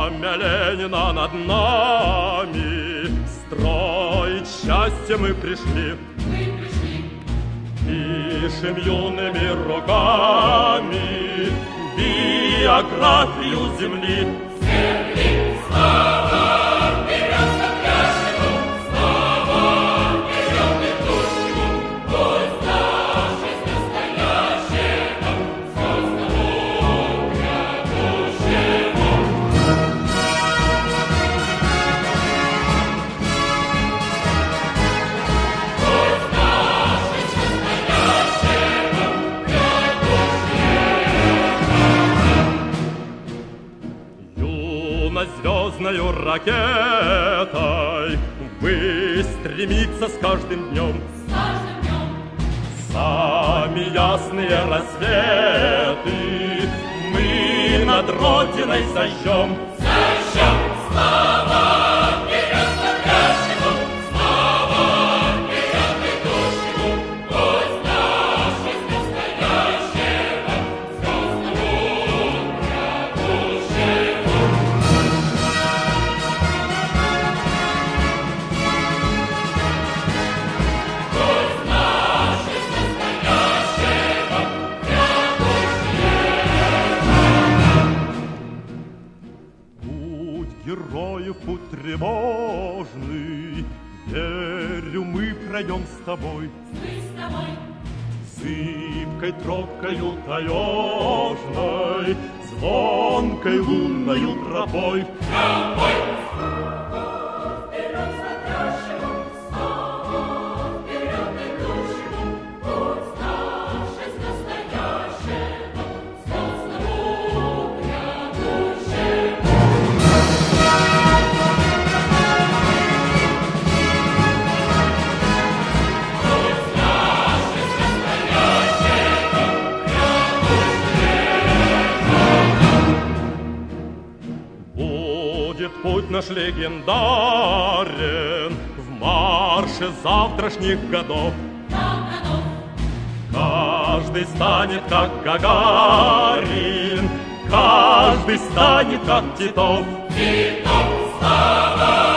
Знамя Ленина над нами, строить счастье мы пришли. Пишем юными руками биографию земли. Земли, слава, вперед запряжему, слава, вперед идущему, пусть наша жизнь настоящего, звездному грядущему. Пусть наша жизнь настоящего, Звездною ракетой вы стремиться с каждым днем. С каждым днем. Сами ясные рассветы мы над Родиной зажжем. Зажжем, слава, вперед смотрящему, слава, вперед идущему, пусть наша жизнь настоящего, звездному грядущему. Пусть наша жизнь настоящего, Путь героев, путь тревожный, верю, мы пройдем с тобой. мы с тобой. Зыбкой тропкою таежной, звонкой лунною тропой. Вперед смотрящему, слава, вперед идущему, пусть наша жизнь настоящего, звездному грядущему. Пусть наша жизнь настоящего, Будет путь наш легендарен в марше завтрашних годов. Каждый станет как Гагарин, каждый станет как Титов. Титов, слава!